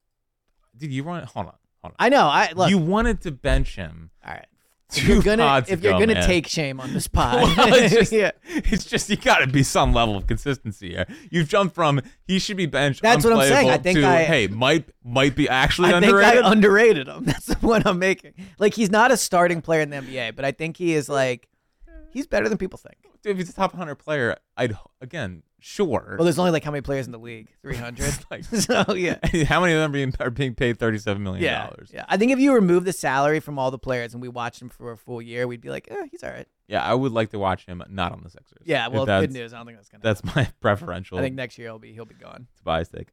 Dude, you want hold on, hold on. I know. I look. you wanted to bench him. all right. If Two you're gonna pods if you're ago, gonna man. take shame on this pod, Well, it's just, yeah. it's just you got to be some level of consistency here. You've jumped from he should be benched. That's what I'm saying. I unplayable, think to, I- hey might might be actually I think underrated. I underrated him. That's the point I'm making. Like, he's not a starting player in the N B A, but I think he is like, he's better than people think. Dude, if he's a top one hundred player, I'd again sure. Well, there's only like how many players in the league? three hundred. Like- So yeah. How many of them are being, are being paid thirty-seven million Yeah, dollars? yeah. I think if you remove the salary from all the players and we watched him for a full year, we'd be like, eh, he's all right. Yeah, I would like to watch him not on the Sixers. Yeah, If well, that's, good news. I don't think that's gonna. That's happen. my preferential. I think next year he'll be he'll be gone. Tobias take.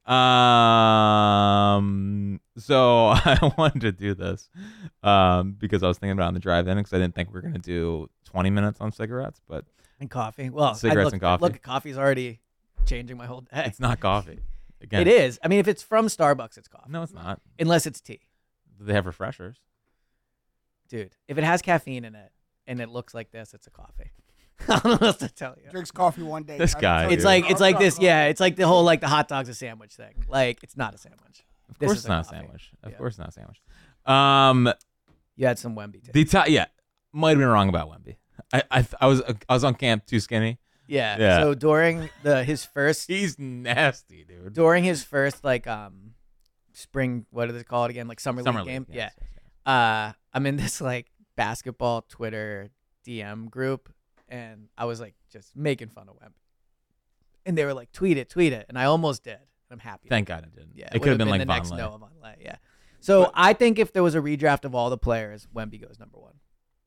Um, so I wanted to do this um, because I was thinking about it on the drive in because I didn't think we were going to do twenty minutes on cigarettes, but And coffee. Well, Cigarettes I look, and coffee. Look, coffee's already changing my whole day. it's not coffee. Again, It is. I mean, if it's from Starbucks, it's coffee. No, it's not. Unless it's tea. They have refreshers. Dude, if it has caffeine in it and it looks like this, it's a coffee. I don't know what else to tell you. Drinks coffee one day. This tries to guy, tell It's you like it's it's like not this. coffee. Yeah, it's like the whole like the hot dog's a sandwich thing. Like, it's not a sandwich. Of This course, is it's not a coffee. sandwich. Of Yeah. course, it's not a sandwich. Um, You had some Wemby too. the top, yeah, might have been wrong about Wemby. I I, I was I was on camp too skinny. Yeah. Yeah. So during the his first, He's nasty, dude. during his first like um, spring, what do they call it again? Like summer, Summer league game. league, yes, yeah. yes, Uh, I'm in this like basketball Twitter D M group, and I was like just making fun of Wemby, and they were like, "Tweet it, tweet it," and I almost did. I'm happy. Thank God I didn't. Yeah, it could have been, like the next Vonleh. Noah Vonleh. Yeah. So I think if there was a redraft of all the players, Wemby goes number one.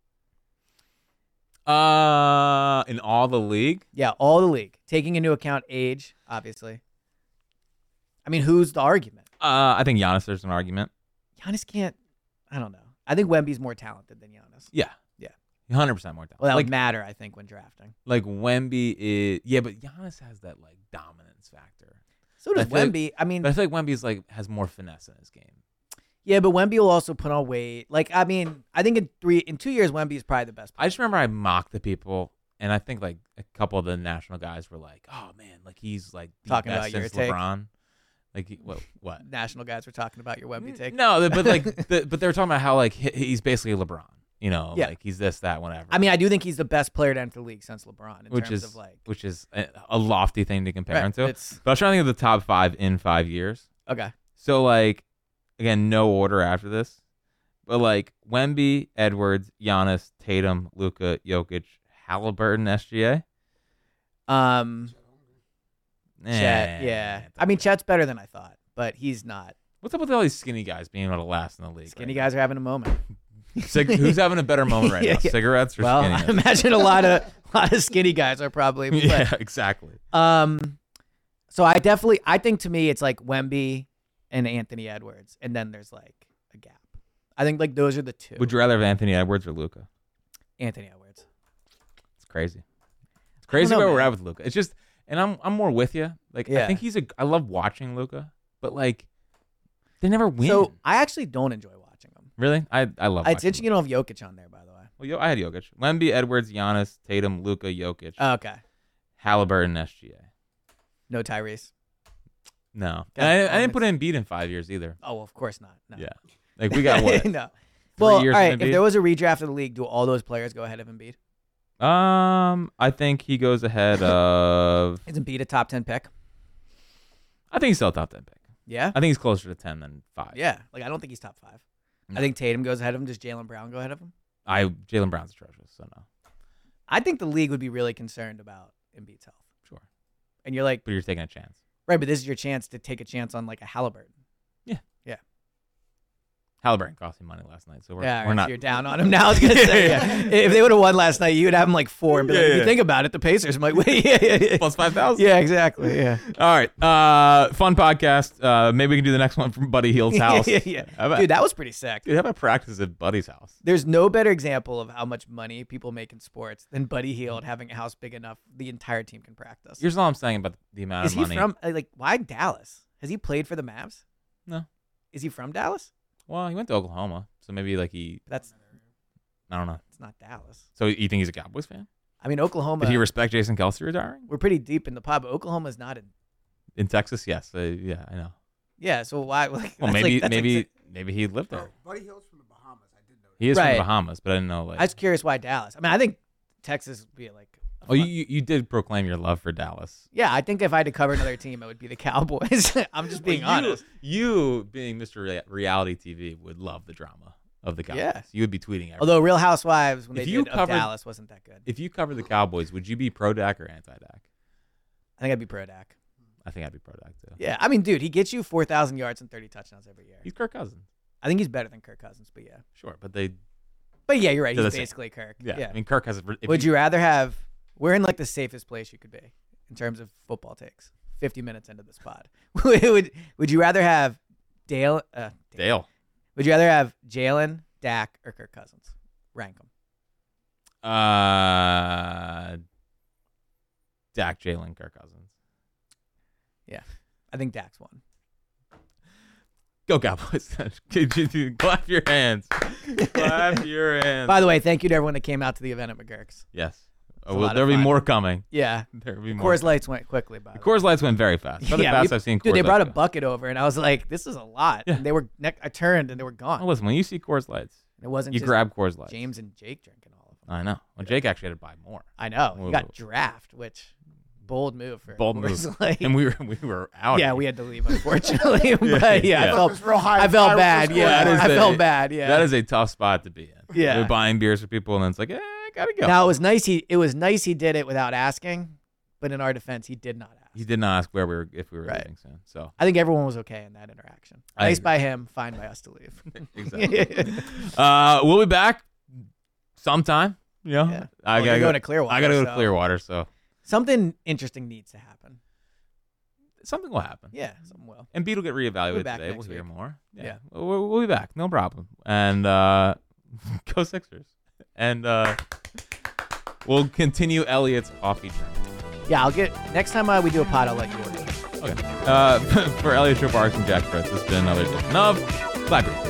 Uh, in all the league. Yeah, all the league, taking into account age, obviously. I mean, who's the argument? Uh, I think Giannis. There's an argument. Giannis can't. I don't know. I think Wemby's more talented than Giannis. Yeah. Yeah. one hundred percent more talented. Well, that like, would matter, I think, when drafting. Like Wemby is, yeah, but Giannis has that like dominance factor. So does I feel like- Wemby. I mean, But I feel like Wemby's like has more finesse in his game. yeah, but Wemby will also put on weight. Like, I mean, I think in three, in two years, Wemby is probably the best player. I just remember I mocked the people, and I think like a couple of the national guys were like, "Oh man, like he's like the Talking best about your since take? LeBron." Like he- what? What? National guys were talking about your Wemby take. No, but like, the, but they were talking about how like he- he's basically LeBron. You know, Yeah. like he's this, that, whatever. I mean, I do think he's the best player to enter the league since LeBron in which terms is of like. which is a, a lofty thing to compare Right, him to. it's- But I was trying to think of the top five in five years. Okay. So like, again, no order after this, but like Wemby, Edwards, Giannis, Tatum, Luka, Jokic, Halliburton, S G A. Um, Eh, Chet, yeah. I mean, Chet's better than I thought, but he's not. What's up with all these skinny guys being able to last in the league? Skinny guys are having a moment. Cig- who's having a better moment right Yeah, now? yeah. Cigarettes or Well, I skinny? imagine a lot of a lot of skinny guys are probably. But, yeah, exactly. Um, so I definitely, I think to me, it's like Wemby and Anthony Edwards, and then there's like a gap. I think like those are the two. Would you rather have Anthony Edwards or Luka? Anthony Edwards. It's crazy. It's crazy know, where we're man. at with Luka. It's just, and I'm I'm more with you. Like I Yeah. think he's a. I love watching Luka, but like they never win. So I actually don't enjoy watching them. really, I I love. It's watching interesting you don't have Jokic on there, by the way. Well, yo, I had Jokic, Wemby, Edwards, Giannis, Tatum, Luka, Jokic, Oh, okay. Halliburton, S G A. No Tyrese. No, Okay. and I, I Um, didn't put Embiid in five years either. Oh, well, of course not. No. Yeah, like we got what? no. Three Well, all years right. of If Embiid? there was a redraft of the league, do all those players go ahead of Embiid? Um, I think he goes ahead of. Is Embiid a top ten pick? I think he's still a top ten pick. Yeah. I think he's closer to ten than five. Yeah. Like I don't think he's top five. No. I think Tatum goes ahead of him. Does Jaylen Brown go ahead of him? I Jaylen Brown's atrocious, so no. I think the league would be really concerned about Embiid's health. Sure. And you're like, But you're taking a chance. right, but this is your chance to take a chance on like a Halliburton. Yeah. Yeah. Halliburton cost me money last night, so we're yeah, we're right, not. so you're down on him now. I was gonna say, yeah. If they would have won last night, you would have him like four and be like, Yeah, if you yeah. think about it, the Pacers might win. yeah, yeah, yeah. Plus five thousand. Yeah, exactly. Yeah. All right. Uh, fun podcast. Uh, maybe we can do the next one from Buddy Hield's house. yeah, yeah. How about, Dude, that was pretty sick. dude, how about practice at Buddy's house? There's no better example of how much money people make in sports than Buddy Hield having a house big enough the entire team can practice. Here's all I'm saying about the amount Is of he money. from uh, like why Dallas? Has he played for the Mavs? No. Is he from Dallas? Well, he went to Oklahoma, so maybe like he. That's I don't know. it's not Dallas. So you think he's a Cowboys fan? I mean, Oklahoma. Did he respect Jason Kelsey retiring? We're pretty deep in the pod, but Oklahoma's not in. In Texas, yes. Uh, yeah, I know. Yeah, so why? Like, Well, that's maybe like, that's maybe exa- maybe he lived there. Buddy Hield's from the Bahamas. I did know. He is from Right. the Bahamas, but I didn't know like. I was curious why Dallas. I mean, I think Texas would be like. a oh, you fun- you you did proclaim your love for Dallas. Yeah, I think if I had to cover another team, it would be the Cowboys. I'm just being Well, you, honest. You, being Mister Rea- Reality T V, would love the drama of the Cowboys. Yeah. You would be tweeting everything. Although Real Housewives, when If they you did covered- of Dallas, wasn't that good. If you cover the Cowboys, would you be pro Dak or anti Dak? I think I'd be pro Dak. I think I'd be pro Dak too. Yeah, I mean, dude, he gets you four thousand yards and thirty touchdowns every year. He's Kirk Cousins. I think he's better than Kirk Cousins, but yeah. Sure, but they. But yeah, you're right. They're He's the same. basically Kirk. Yeah, Yeah. I mean, Kirk has. A, if Would you rather have? We're in like the safest place you could be in terms of football takes. Fifty minutes into this pod, would Would you rather have Dale? Uh, Dale. Would you rather have Jalen, Dak, or Kirk Cousins? Rank them. Uh, Dak, Jalen, Kirk Cousins. Yeah, I think Dak's one. Go Cowboys! Clap your hands. Clap your hands. By the way, thank you to everyone that came out to the event at McGurk's. Yes. a Oh, lot well, of there'll be fun. more coming. Yeah, There'll be more. Coors Lights went quickly. By The the way. Coors Lights went very fast. About the Yeah, fast we- I've seen Coors Dude, they brought a Lights go. bucket over, and I was like, "This is a lot." Yeah. And they were. Ne- I turned, and they were gone. Oh, listen, when you see Coors Lights, It wasn't you just grab Coors Lights. James and Jake drinking all of I know. Well, Jake actually had to buy more. I know. Whoa. He got draft, which bold move for bold Coors move. Light. And we were we were out. Yeah, we had to leave, unfortunately. But yeah, Yeah. I felt It was real high- I felt high bad. risk Yeah, That is I a- felt bad. Yeah. That is a tough spot to be in. Yeah. We're buying beers for people, and then it's like, eh, I gotta go. Now it was nice. He it was nice he did it without asking, but in our defense, he did not ask. He did not ask where we were if we were Right. leaving soon. So I think everyone was okay in that interaction. I Nice agree. by him, fine by us to leave. exactly. uh, we'll be back sometime. You know, Yeah. I Well, gotta you're go going to Clearwater, I gotta go to so- Clearwater. So Something interesting needs to happen. something will happen. Yeah, something will. And Beat will get We'll be reevaluated back today. We'll next hear week. more. Yeah, Yeah. We'll, we'll be back. No problem. And uh, go Sixers. And uh, we'll continue Elliot's coffee journey. Yeah, I'll get next time uh, we do a pod. I'll let you order. Okay. Uh, for Elliot Shore Parks and Jack Fritz, this has been another edition of Clap Your